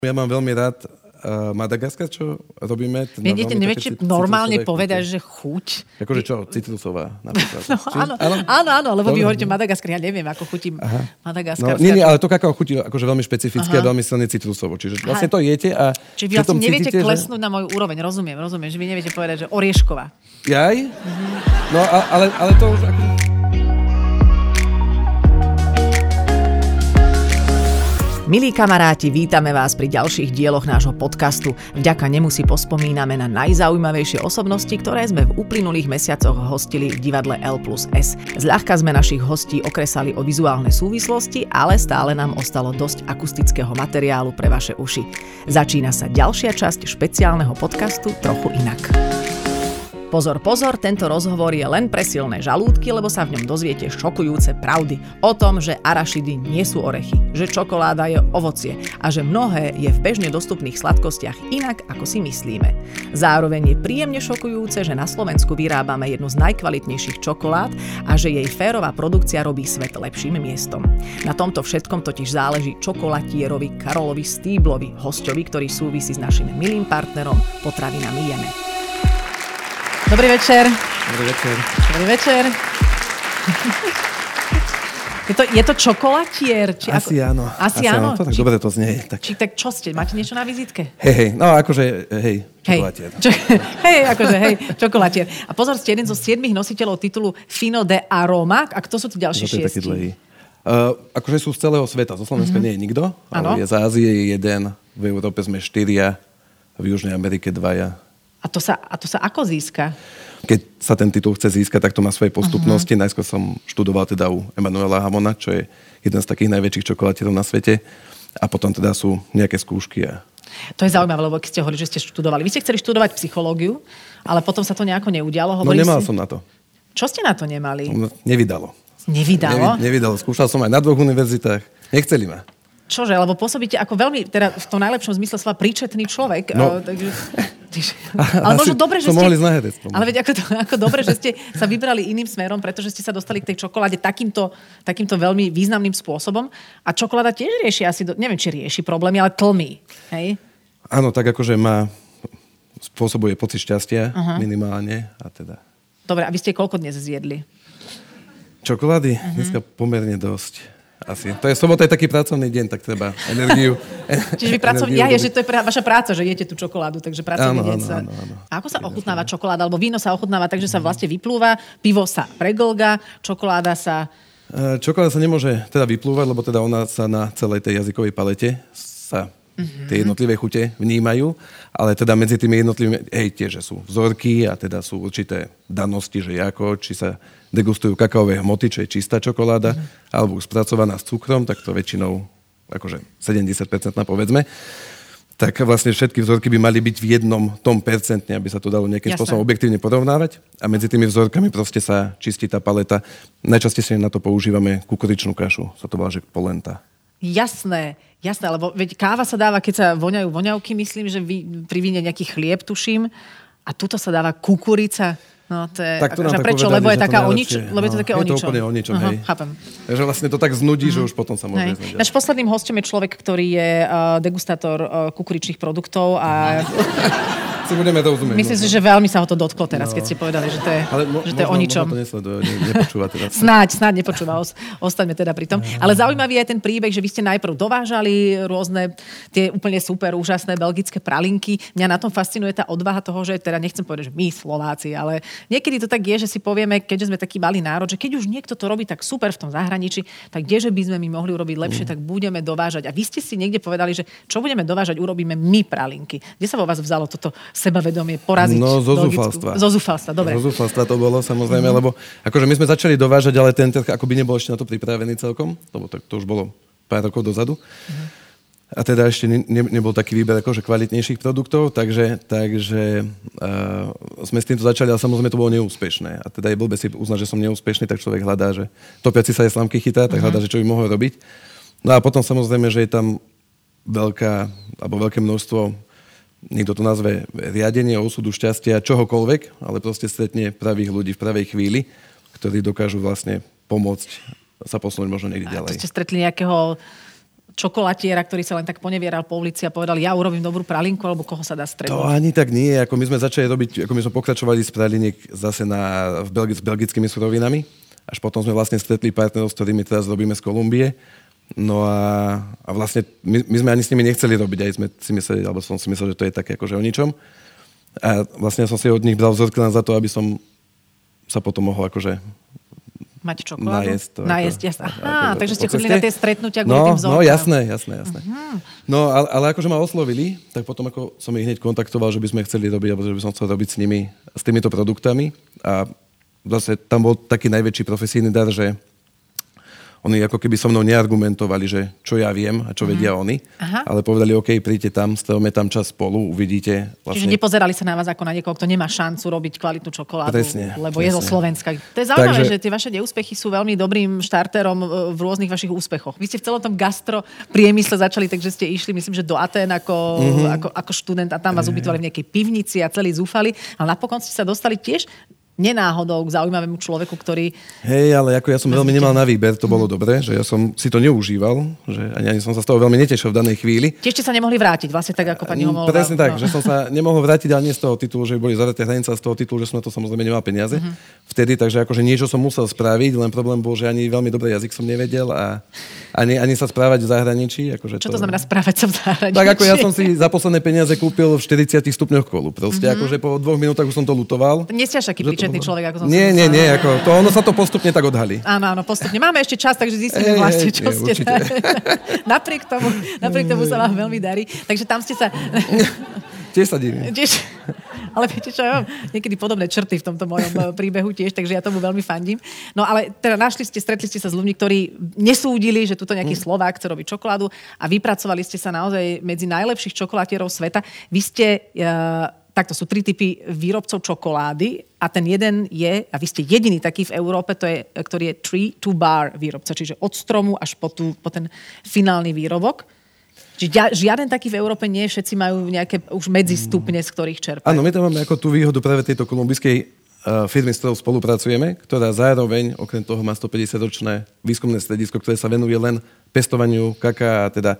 Ja mám veľmi rád Madagaskar, čo robíme. Neviete normálne povedať, že chuť? Akože čo? Citrusová napríklad. No, áno, lebo vy hovoríte Madagaskar. Ja neviem, ako chutí Madagaskar. No, nie, ale to kakao chutí akože veľmi špecifické a veľmi silne citrusovo. Čiže vlastne to jete a... Čiže vy vlastne neviete klesnúť na moju úroveň. Rozumiem, že vy neviete povedať, že oriešková. Jaj? No, ale to už... Milí kamaráti, vítame vás pri ďalších dieloch nášho podcastu. Vďaka nemu si pospomíname na najzaujímavejšie osobnosti, ktoré sme v uplynulých mesiacoch hostili v divadle L+S. Zľahka sme našich hostí okresali o vizuálne súvislosti, ale stále nám ostalo dosť akustického materiálu pre vaše uši. Začína sa ďalšia časť špeciálneho podcastu Trochu inak. Pozor, tento rozhovor je len pre silné žalúdky, lebo sa v ňom dozviete šokujúce pravdy o tom, že arašidy nie sú orechy, že čokoláda je ovocie a že mnohé je v bežne dostupných sladkostiach inak, ako si myslíme. Zároveň je príjemne šokujúce, že na Slovensku vyrábame jednu z najkvalitnejších čokolád a že jej férová produkcia robí svet lepším miestom. Na tomto všetkom totiž záleží čokolatierovi Karolovi Stýblovi, hosťovi, ktorý súvisí s našim milým partnerom Potravinami Jeme. Dobrý večer. Dobrý večer. Je to čokolatier? Asi áno. Asi áno? To tak dobre to znie. Tak. Tak čo ste? Máte niečo na vizitke? Hej, čokolatier. Čokolatier. A pozor, ste jeden zo 7 nositeľov titulu Fino de Aroma. A kto sú tí ďalší 6? Akože sú z celého sveta. Zo Slovenska nie je nikto. Ale je z Ázie jeden. V Európe sme 4. V Južnej Amerike 2. A to sa ako získa? Keď sa ten titul chce získať, tak to má svoje postupnosti. Najskôr som študoval teda u Emanuela Hamona, čo je jeden z takých najväčších čokolatierov na svete. A potom teda sú nejaké skúšky. To je zaujímavé, lebo keď ste hovorili, že ste študovali. Vy ste chceli študovať psychológiu, ale potom sa to nejako neudialo. Nemal som na to. Čo ste na to nemali? Nevydalo. Nevydalo? Skúšal som aj na 2 univerzitách. Nechceli ma. Čože? Lebo pôsobíte ako veľmi, teda v tom najlepšom zmysle slova, príčetný človek. No. Ale možno dobre, že mohli z naherec. Ale veď ako dobre, že ste sa vybrali iným smerom, pretože ste sa dostali k tej čokoláde takýmto veľmi významným spôsobom. A čokoláda tiež rieši asi, neviem, či rieši problémy, ale tlmí. Hej? Áno, tak akože spôsobuje pocit šťastia minimálne. A teda. Dobre, a vy ste koľko dnes zjedli? Čokolády? Dneska pomerne dosť. Asi. To je sobota, je taký pracovný deň, tak treba energiu. Čiže vy že to je vaša práca, že jete tú čokoládu, takže pracovný deň sa... Áno. A ako sa ochutnáva čokoláda? Alebo víno sa ochutnáva tak, že sa vlastne vyplúva, pivo sa preglga, čokoláda sa... Čokoláda sa nemôže teda vyplúvať, lebo teda ona sa na celej tej jazykovej palete sa tie jednotlivé chute vnímajú, ale teda medzi tými jednotlivými, tiež sú vzorky a teda sú určité danosti, že či sa degustujú kakaové hmoty, čo je čistá čokoláda, alebo spracovaná s cukrom, tak to väčšinou akože 70% povedzme. Tak vlastne všetky vzorky by mali byť v jednom tom percentne, aby sa to dalo nejakým spôsobom objektívne porovnávať. A medzi tými vzorkami proste sa čistí tá paleta. Najčastejšie na to používame kukuričnú kašu. Sa to volá, že polenta. Jasné, lebo veď káva sa dáva, keď sa voňajú voňavky, myslím, že pri víne nejaký chlieb, tuším. A tuto sa dáva kukurica. No to je, prečo? Lebo je taká lebo je to také o ničom. Je to úplne o ničom, hej. Chápem. Takže vlastne to tak znudí, že už potom sa môže znudiť. Náš posledným hosťom je človek, ktorý je degustátor kukuričných produktov a... Budeme rozumieť. Myslím si, že veľmi sa ho to dotklo teraz, keď ste povedali, že to je o ničom. Ale možno to nepočúva teraz. Snáď nepočúva, ostaňme teda pri tom. Ale zaujímavý je ten príbeh, že vy ste najprv dovážali rôzne tie úplne super, úžasné belgické pralinky. Mňa na tom fascinuje tá odvaha toho, že teda nechcem povedať, že my Slováci, ale niekedy to tak je, že si povieme, keďže sme taký malý národ, že keď už niekto to robí tak super v tom zahraničí, tak kdeže by sme my mohli urobiť lepšie, tak budeme dovážať. A vy ste si niekde povedali, že čo budeme dovážať, urobíme my pralinky. Kde sa vo vás vzalo toto sebavedomie poraziť? No, zo zúfalstva. Zo zúfalstva, dobre. Zo zúfalstva to bolo, samozrejme, lebo akože my sme začali dovážať, ale ten trh akoby nebol ešte na to pripravený celkom, lebo to už bolo pár rokov dozadu. A teda ešte nebol taký výber akože kvalitnejších produktov, takže sme s týmto začali, ale samozrejme to bolo neúspešné. A teda je blbé si uznať, že som neúspešný, tak človek hľadá, že topiaci sa aj slamky chytá, tak hľadá, že čo by mohol robiť. No a potom samozrejme, že je tam veľké množstvo, niekto to nazve riadenie, osudu, šťastia, čohokoľvek, ale proste stretne pravých ľudí v pravej chvíli, ktorí dokážu vlastne pomôcť sa posunúť možno niekde ďalej. To ste stretli nejakého čokolatiera, ktorý sa len tak ponevieral po ulici a povedal, ja urobím dobrú pralinku, alebo koho sa dá stretnúť? To ani tak nie. Ako my sme začali robiť, ako my sme pokračovali z praliniek zase s belgickými surovinami. Až potom sme vlastne stretli partnerov, s ktorými teraz robíme z Kolumbie. No a vlastne my sme ani s nimi nechceli robiť. Aj sme si mysleli, alebo som si myslel, že to je také akože o ničom. A vlastne som si od nich bral vzorky len za to, aby som sa potom mohol akože mať čokoládu? Najesť, jasné. Aha, takže ste chodili na tie stretnutia kvôli tým vzorkám. No, jasné. No, ale akože ma oslovili, tak potom ako som ich hneď kontaktoval, že by sme chceli robiť, alebo že by som chcel robiť s týmito produktami. A vlastne tam bol taký najväčší profesijný dar, že oni ako keby so mnou neargumentovali, že čo ja viem a čo vedia oni, ale povedali, OK, príďte tam, strávime tam čas spolu, uvidíte. Vlastne... Čiže nepozerali sa na vás ako na niekoho, kto nemá šancu robiť kvalitnú čokoládu, lebo je zo Slovenska. To je zaujímavé, že tie vaše neúspechy sú veľmi dobrým štartérom v rôznych vašich úspechoch. Vy ste v celom tom gastropriemysle začali, takže ste išli, myslím, že do Atén ako študent a tam vás ubytovali v nejakej pivnici a celý zúfali, ale napokon ste sa dostali tiež nenáhodou k zaujímavému človeku, ktorý... Hej, ale ako ja som veľmi nemal na výber, to bolo dobré, že ja som si to neužíval, že ani som sa z toho veľmi netešil v danej chvíli. Tiež ste sa nemohli vrátiť, vlastne tak, ako pani Homolová. Presne tak, že som sa nemohol vrátiť, ale nie z toho titulu, že boli zavreté hranice, z toho titulu, že som na to samozrejme nemal peniaze. Vtedy, takže akože niečo som musel spraviť, len problém bol, že ani veľmi dobrý jazyk som nevedel a ani sa správať v zahraničí. Akože čo to znamená správať sa v zahraničí? Tak ako ja som si za posledné peniaze kúpil v 40 stupňoch kolu. Proste akože po 2 minútach už som to lutoval. Nie ste až taký príčetný človek, ako som Nie, ako to ono sa to postupne tak odhalí. Áno, postupne. Máme ešte čas, takže zistíme vlastne, čo ste. Napriek tomu sa vám veľmi darí. Takže tam ste sa... Tiež sa divím. Ale viete čo, ja mám niekedy podobné črty v tomto mojom príbehu tiež, takže ja tomu veľmi fandím. No ale teda stretli ste sa s ľuďmi, ktorí nesúdili, že tuto nejaký Slovák chce robiť čokoládu a vypracovali ste sa naozaj medzi najlepších čokolátierov sveta. Vy ste... Takto sú 3 typy výrobcov čokolády a ten jeden je, a vy ste jediný taký v Európe, ktorý je tree to bar výrobca, čiže od stromu až po ten finálny výrobok. Čiže žiaden taký v Európe nie, všetci majú nejaké už medzistupne, z ktorých čerpajú. Áno, my tam máme ako tú výhodu práve tejto kolumbijskej firmy, s ktorou spolupracujeme, ktorá zároveň, okrem toho, má 150-ročné výskumné stredisko, ktoré sa venuje len pestovaniu kaká, teda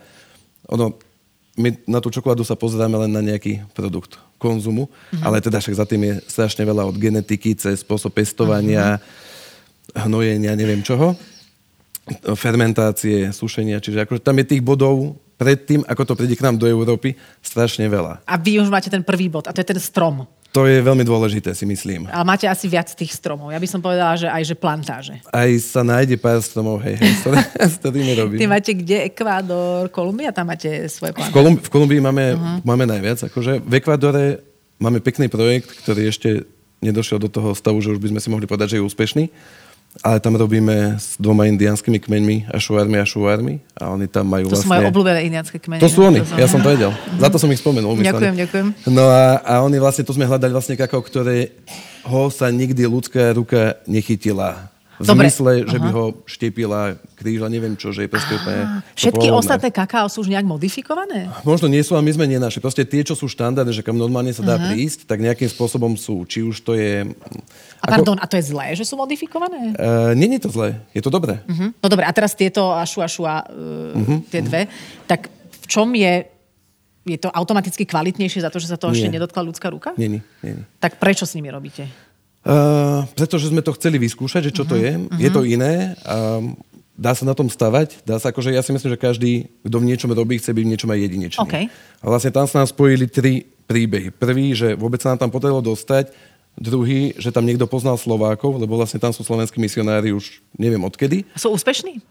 my na tú čokoládu sa pozeráme len na nejaký produkt konzumu, ale teda však za tým je strašne veľa od genetiky cez spôsob pestovania, hnojenia, neviem čoho, fermentácie, sušenia, čiže akože tam je tých bodov predtým, ako to príde k nám do Európy, strašne veľa. A vy už máte ten prvý bod, a to je ten strom. To je veľmi dôležité, si myslím. Ale máte asi viac tých stromov. Ja by som povedala, že aj že plantáže. Aj sa nájde pár stromov, s ktorými robím. Ty máte kde? Ekvádor, Kolumbia? Tam máte svoje plantáže? V Kolumbii máme najviac. Akože v Ekvádore máme pekný projekt, ktorý ešte nedošiel do toho stavu, že už by sme si mohli povedať, že je úspešný. Ale tam robíme s 2 indiánskymi kmeňmi, ašuármi a oni tam majú to vlastne... sú moje obľúbené indiánske kmeňy. To sú oni, ja som to vedel. Za to som ich spomenul. Ďakujem. No a oni vlastne, to sme hľadali vlastne kakao, ktoré sa nikdy ľudská ruka nechytila. V zmysle, že by ho štiepila kríža, neviem čo, že je proste úplne... Všetky ostatné kaká sú už nejak modifikované? Možno nie sú, a my sme nenašli. Proste tie, čo sú štandardné, že kam normálne sa dá prísť, tak nejakým spôsobom sú. Či už to je... A to je zlé, že sú modifikované? Nie je to zlé, je to dobré. No dobre, a teraz tieto ašua, tie dve, tak v čom je to automaticky kvalitnejšie za to, že sa to ešte nedotkla ľudská ruka? Nie. Tak prečo s nimi robíte? Pretože sme to chceli vyskúšať, že čo to je. Je to iné. Dá sa na tom stavať. Dá sa, akože ja si myslím, že každý, kto v niečom robí, chce byť v niečom aj jedinečný. Okay. A vlastne tam sa nám spojili 3 príbehy. Prvý, že vôbec sa nám tam podarilo dostať. Druhý, že tam niekto poznal Slovákov, lebo vlastne tam sú slovenskí misionári už neviem odkedy. Sú úspešní?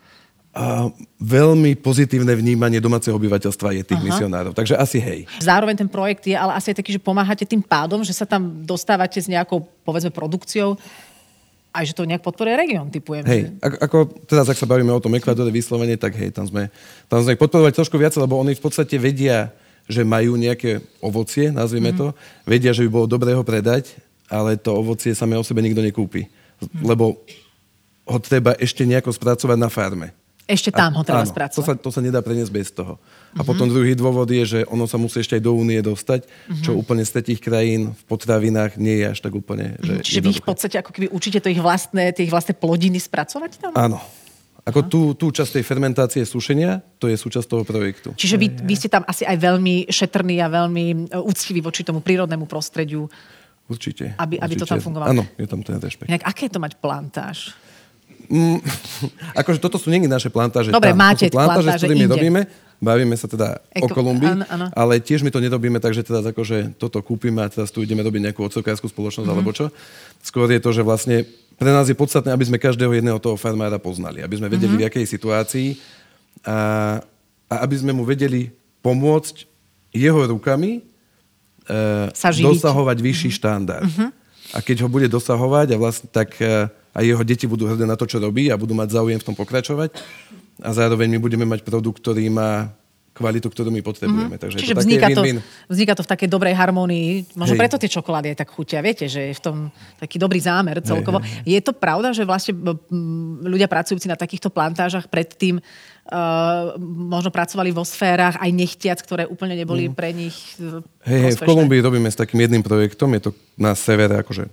Veľmi pozitívne vnímanie domáceho obyvateľstva je tých misionárov. Takže asi hej. Zároveň ten projekt je, ale asi je taký, že pomáhate tým pádom, že sa tam dostávate s nejakou, povedzme, produkciou, aj že to nejak podporuje región, typujem. Hej, ako teraz, ak sa bavíme o tom Ekvádore vyslovene, tak hej, tam sme ich podporovali trošku viac, lebo oni v podstate vedia, že majú nejaké ovocie, nazvime to, vedia, že by bolo dobré ho predať, ale to ovocie samé o sebe nikto nekúpi. Lebo ho treba ešte nejako spracovať na farme. Ešte tam ho treba spracovať. To sa nedá preniesť bez toho. A potom druhý dôvod je, že ono sa musí ešte aj do Únie dostať, čo úplne z tretích krajín v potravinách nie je až tak úplne. Čiže vy ich v podstate ako keby učíte tie ich vlastné plodiny spracovať tam? Áno. Ako tú časť tej fermentácie, sušenia, to je súčasť toho projektu. Čiže vy ste tam asi aj veľmi šetrní a veľmi úctiví voči tomu prírodnému prostrediu. Určite. Aby to tam fungovalo. Áno, je tam ten rešpekt. Inak, aké je to mať plantáž? Akože toto sú nie naše plantáže. Dobre, máte plantáže, s ktorými inde. robíme. Bavíme sa teda o Kolumbii, áno. ale tiež my to nerobíme tak, že teda akože toto kúpime a teraz tu ideme robiť nejakú ocokárskú spoločnosť alebo čo. Skôr je to, že vlastne pre nás je podstatné, aby sme každého jedného toho farmára poznali. Aby sme vedeli, v jakej situácii a aby sme mu vedeli pomôcť jeho rukami dosahovať vyšší štandard. A keď ho bude dosahovať, a vlastne tak aj jeho deti budú hrdé na to, čo robí a budú mať záujem v tom pokračovať. A zároveň my budeme mať produkt, ktorý má kvalitu, ktorú my potrebujeme. Takže čiže to vzniká to v takej dobrej harmónii. Možno preto tie čokolády aj tak chutia. Viete, že je v tom taký dobrý zámer celkovo. Je to pravda, že vlastne ľudia pracujúci na takýchto plantážach predtým možno pracovali vo sférach aj nechtiac, ktoré úplne neboli pre nich prospešné? V Kolumbii robíme s takým jedným projektom. Je to na severe, akože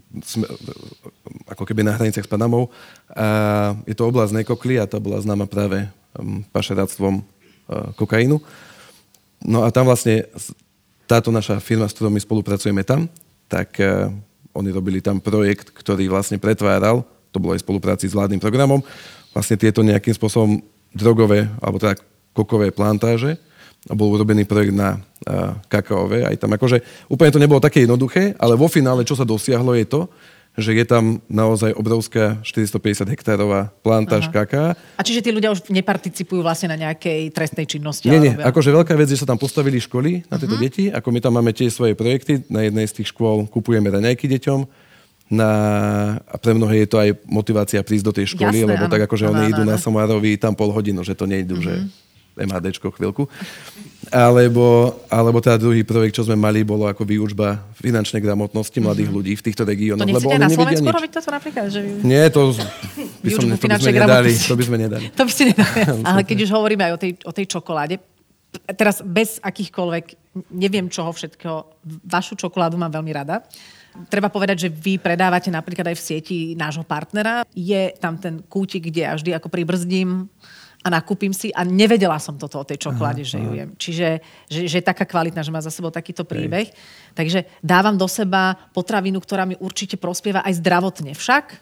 ako keby na hraniciach s Panamou. A je to oblasť Nekokli a tá bola známa práve pašeráctvom kokainu. No a tam vlastne táto naša firma, s ktorou my spolupracujeme tam, tak oni robili tam projekt, ktorý vlastne pretváral, to bolo aj v spolupráci s vládnym programom, vlastne tieto nejakým spôsobom drogové, alebo teda kokové plantáže a bol urobený projekt na kakaové. Aj tam akože úplne to nebolo také jednoduché, ale vo finále, čo sa dosiahlo, je to, že je tam naozaj obrovská 450 hektárová plantáž kaká. A čiže tí ľudia už neparticipujú vlastne na nejakej trestnej činnosti? Nie. Akože veľká vec, že sa tam postavili školy na tieto deti. Ako my tam máme tiež svoje projekty. Na jednej z tých škôl kupujeme raňajky deťom. A pre mnohé je to aj motivácia prísť do tej školy, lebo tak akože oni idú na Somárovi tam pol hodinu, že to nejdu, že MHDčko chvíľku. Alebo teda druhý projekt, čo sme mali, bolo ako výučba finančnej gramotnosti mladých ľudí v týchto regiónoch. To nechcete na Slovensku robiť toto napríklad? Že... Nie, to by sme nedali. To by sme nedali. To by ste nedali. Ale keď už hovoríme aj o tej čokoláde, teraz bez akýchkoľvek, neviem čoho všetkého, vašu čokoládu mám veľmi rada. Treba povedať, že vy predávate napríklad aj v sieti nášho partnera. Je tam ten kútik, kde ja vždy ako pribrzdím a nakúpim si a nevedela som toto o tej čokoláde, že ju jem. Čiže že je taká kvalitná, že má za sebou takýto príbeh. Takže dávam do seba potravinu, ktorá mi určite prospieva aj zdravotne. Však?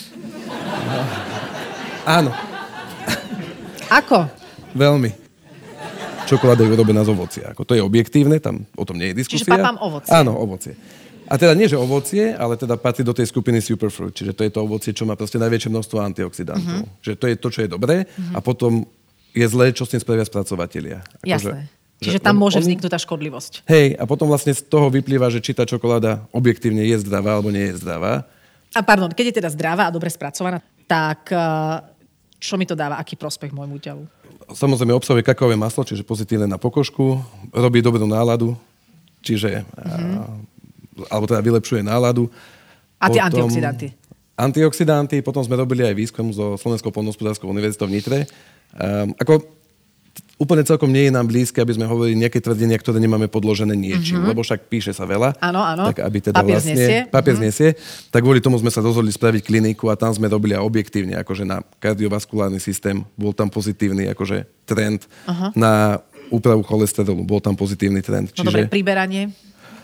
Áno. Ako? Veľmi. Čokoláda je urobená z ovocia. Ako to je objektívne, tam o tom nie je diskusia. Čiže papám ovocie. Áno, ovocie. A teda nie, že ovocie, ale teda patrí do tej skupiny superfruit. Čiže to je to ovocie, čo má proste najväčšie množstvo antioxidantov. Čiže to je to, čo je dobré a potom je zlé, čo s tým spravia spracovatelia. Jasné. Čiže tam môže vzniknúť tá škodlivosť. Hej, a potom vlastne z toho vyplýva, že či tá čokoláda objektívne je zdravá alebo nie je zdravá. A pardon, keď je teda zdravá a dobre spracovaná, tak čo mi to dáva? Aký prospech môjmu telu? Samozrejme obsahuje kakaové maslo, čiže pozitívne na pokožku, robí dobrú náladu, čiže alebo teda vylepšuje náladu. A tie antioxidanty? Antioxidanty, potom sme robili aj výskum so Slovenskou poľnohospodárskou univerzitou v Nitre. Ako úplne celkom nie je nám blízke, aby sme hovorili nejaké tvrdenia, ktoré nemáme podložené niečím, lebo však píše sa veľa. Áno. Tak aby teda papier znesie. Tak kvôli tomu sme sa rozhodli spraviť kliniku a tam sme robili aj objektívne, akože na kardiovaskulárny systém bol tam pozitívny akože trend, na úpravu cholesterolu bol tam pozitívny trend. No dobre, priberanie?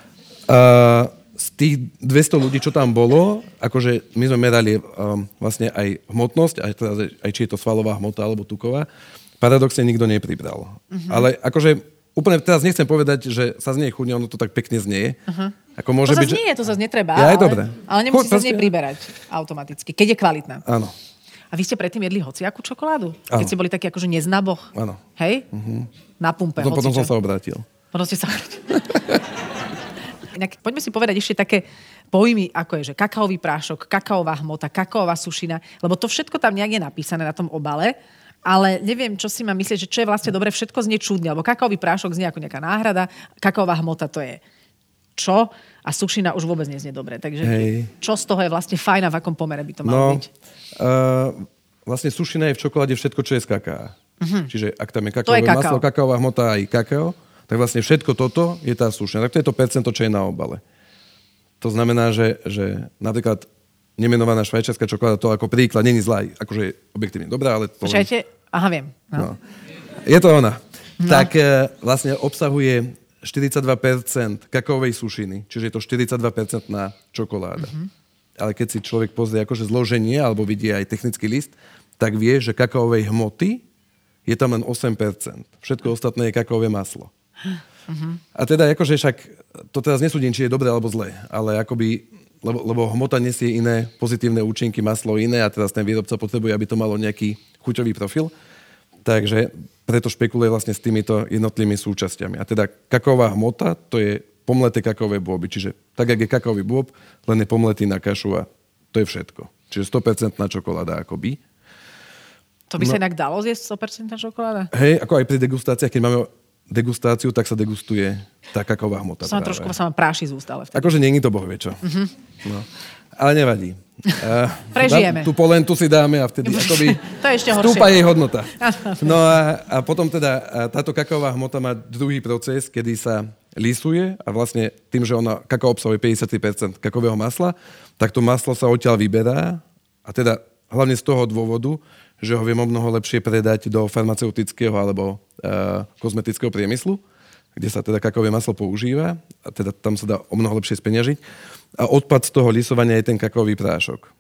Z tých 200 ľudí, čo tam bolo, akože my sme merali vlastne aj hmotnosť, aj či je to svalová hmota alebo tuková. Paradoxne nikto nepribral. Ale akože úplne teraz nechcem povedať, že sa z nej chudne, ono to tak pekne znie. Ako môže to byť, nie, to zase netreba. Ja, dobre. Ale nemusí sa z nej priberať automaticky, keď je kvalitná. Áno. A vy ste predtým jedli hociakú čokoládu? Áno. Keď ste boli takí akože neznaboch? Áno. Hej? Na pumpe. Potom som sa obrátil. Potom ste sa obrátil. Poďme si povedať ešte také pojmy, ako je, že kakaový prášok, kakaová hmota, kakaová sušina, lebo to všetko tam nejak je napísané na tom obale, ale neviem, čo si mám myslieť, že čo je vlastne dobre, všetko znie čudne, lebo kakaový prášok znie ako nejaká náhrada, kakaová hmota to je čo a sušina už vôbec neznie dobre. Takže čo z toho je vlastne fajn a v akom pomere by to malo byť? Vlastne sušina je v čokoláde všetko, čo je z kaká. Čiže ak tam je kakaové maslo, kakaová hmota aj kakao, tak vlastne všetko toto je tá sušina. Tak to je to percento, čo je na obale. To znamená, že napríklad nemenovaná švajčiarska čokoláda, to ako príklad, není zlá, akože je objektívne dobrá, ale to... Počkajte, viem. No. Je to ona. No. Tak vlastne obsahuje 42% kakaovej sušiny, čiže je to 42% čokoláda. Ale keď si človek pozrie akože zloženie, alebo vidí aj technický list, tak vie, že kakaovej hmoty je tam len 8%. Všetko ostatné je kakaové maslo. A teda akože však, to teraz nesúdim, či je dobré alebo zlé, ale akoby, lebo hmota nesie iné pozitívne účinky, maslo iné a teraz ten výrobca potrebuje, aby to malo nejaký chuťový profil. Takže preto špekuluje vlastne s týmito jednotlivými súčasťami. A teda kakaová hmota, to je pomleté kakaové bôby. Čiže tak, jak je kakaový bôb, len je pomletý na kašu a to je všetko. Čiže 100% čokoláda akoby. To by sa inak dalo zjesť 100% čokoláda? Hej, ako aj pri degustáciách, keď máme degustáciu, tak sa degustuje tá kakaová hmota. To trošku sa vám práši z úst, ale vtedy. Akože nie je to boh vie čo. No. Ale nevadí. Prežijeme. Tú polentu si dáme a vtedy akoby to je ešte vstúpa jej hodnota. No a potom teda táto kakaová hmota má druhý proces, kedy sa lisuje a vlastne tým, že ona kakao obsahuje 53% kakaového masla, tak to maslo sa odtiaľ vyberá a teda hlavne z toho dôvodu, že ho viem o mnoho lepšie predať do farmaceutického alebo kozmetického priemyslu, kde sa teda kakaové maslo používa a teda tam sa dá o mnoho lepšie speňažiť. A odpad z toho lisovania je ten kakaový prášok.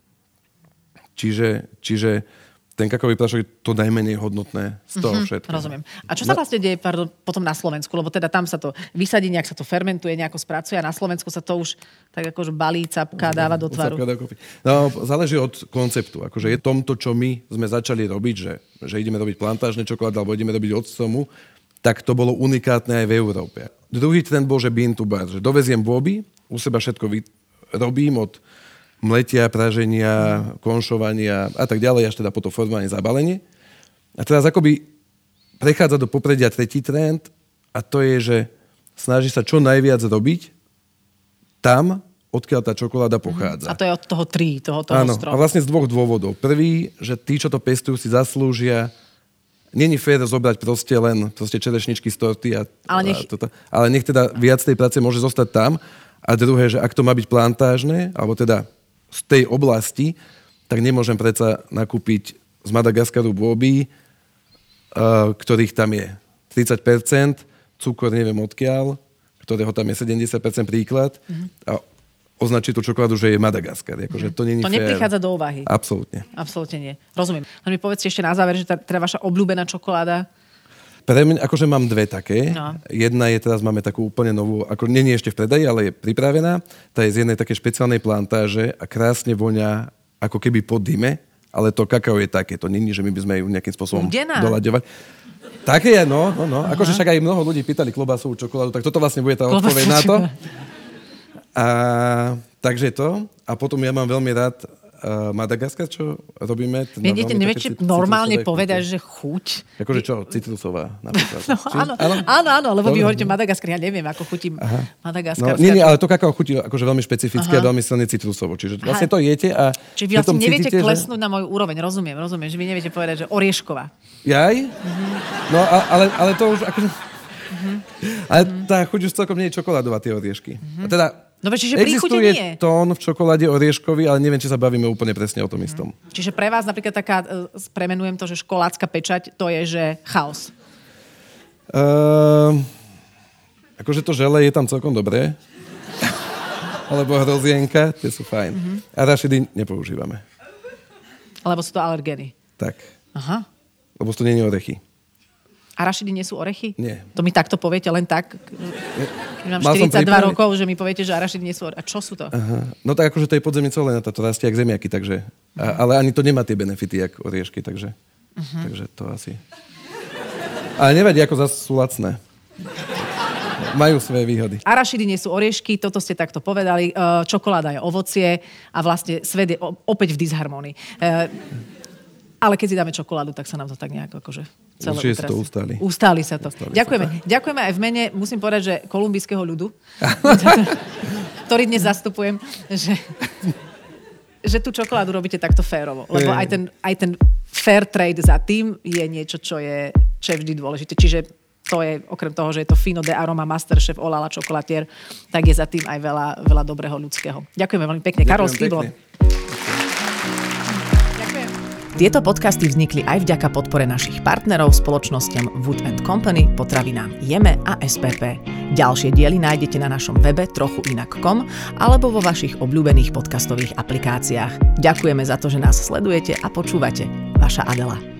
Čiže ten kakaový prášok je to najmenej hodnotné z toho všetkého. Rozumiem. A čo sa vlastne deje potom na Slovensku? Lebo teda tam sa to vysadí, nejak sa to fermentuje, nejako spracuje a na Slovensku sa to už tak akože balí, capka, dáva do tvaru. No, záleží od konceptu. Akože je tomto, čo my sme začali robiť, že ideme robiť plantážne čokolády alebo ideme robiť octomu, tak to bolo unikátne aj v Európe. Druhý trend bol, že bean to bar, že doveziem bôby, u seba všetko robím od mletia, praženia, konšovania a tak ďalej, až teda potom formovanie, zabalenie. A teraz akoby prechádza do popredia tretí trend a to je, že snaží sa čo najviac robiť tam, odkiaľ tá čokoláda pochádza. A to je od toho toho áno, stromu. a vlastne z dvoch dôvodov. Prvý, že tí, čo to pestujú, si zaslúžia. Není fér zobrať proste čerešničky z torty ale nech teda viac tej práce môže zostať tam. A druhé, že ak to má byť plantážne, alebo teda z tej oblasti, tak nemôžem predsa nakúpiť z Madagaskaru bôby, ktorých tam je 30%, cukor neviem odkiaľ, ktorého tam je 70% príklad a označiť tú čokoládu, že je Madagaskar. Akože to není to neprichádza do úvahy. Absolútne. Absolútne nie. Rozumiem. Len mi povedzte ešte na záver, že teda vaša obľúbená čokoláda. Pre mňa, akože mám dve také. No. Jedna je teraz, máme takú úplne novú, ako nie je ešte v predaji, ale je pripravená. Tá je z jednej také špeciálnej plantáže a krásne vonia ako keby po dyme, ale to kakao je také. To nie je, že my by sme ju nejakým spôsobom doľaďovať. Také je, no. Akože však aj mnoho ľudí pýtali klobásovú čokoládu, tak toto vlastne bude tá odpoveď na to. A takže to. A potom ja mám veľmi rád Madagaskar, čo robíme. Neviete normálne povedať, že chuť. Akože čo? Citrusová napríklad. Áno, lebo vy hovoríte Madagaskar. Ja neviem, ako chutím Madagaskar. No, nie, ale to kakao chutí akože veľmi špecifické a veľmi silne citrusovo. Čiže vlastne to jete a... Čiže vy vlastne neviete klesnúť na moju úroveň. Rozumiem, že vy neviete povedať, že oriešková. Jaj? No, ale to už akože... Ale tá chuť už celkom nie je čokoládová, tie oriešky. A teda dobre, čiže existuje tón v čokoláde orieškový, ale neviem, či sa bavíme úplne presne o tom istom. Čiže pre vás napríklad taká, premenujem to, že školácka pečať, to je, že chaos. Akože to žele je tam celkom dobré. Alebo hrozienka, tie sú fajn. A rašidy nepoužívame. Lebo sú to alergény. Tak. Aha. Lebo to nie je orechy. A rašidy nie sú orechy? Nie. To mi takto poviete len tak? Keď mám 42 rokov, že mi poviete, že arašidy nie sú orechy. A čo sú to? Aha. No tak akože to je podzemný celenata, to rastie jak zemiaky, takže... Ale ani to nemá tie benefity, jak oriešky, takže to asi... Ale nevadí, ako zase sú lacné. Majú svoje výhody. Arašidy nie sú oriešky, toto ste takto povedali. Čokoláda je ovocie a vlastne svet je opäť v disharmonii. Ale keď si dáme čokoládu, tak sa nám to tak nejako akože celé utrasie. To ustáli. Ustáli sa to. Ďakujeme. Ďakujeme aj v mene, musím povedať, že kolumbijského ľudu, ktorý dnes zastupujem, že tú čokoládu robíte takto férovo. Lebo aj ten fair trade za tým je niečo, čo je vždy dôležité. Čiže to je, okrem toho, že je to Fino de Aroma Masterchef Olala Chocolatier, tak je za tým aj veľa dobrého ľudského. Ďakujeme veľmi pekne. Karol Skiblo. Tieto podcasty vznikli aj vďaka podpore našich partnerov, spoločnosťam Wood & Company, potravinám Jeme a SPP. Ďalšie diely nájdete na našom webe trochuinak.com alebo vo vašich obľúbených podcastových aplikáciách. Ďakujeme za to, že nás sledujete a počúvate. Vaša Adela.